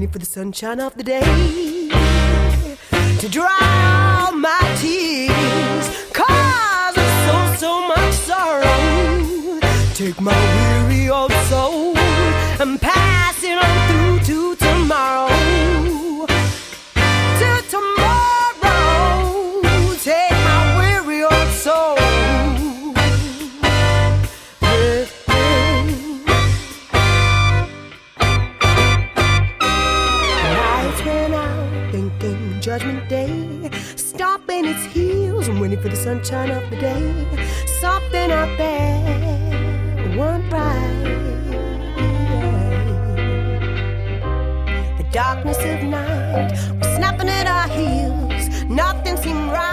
for the sunshine of the day to dry all my tears, 'cause of so much sorrow. Take my weary old soul and pass it on through to tomorrow. To tomorrow, take my weary old soul. Lights went out, thinking Judgment Day, stopping its heels and waiting for the sunshine of the day. Something out there, one bright. The darkness of night was snapping at our heels. Nothing seemed right.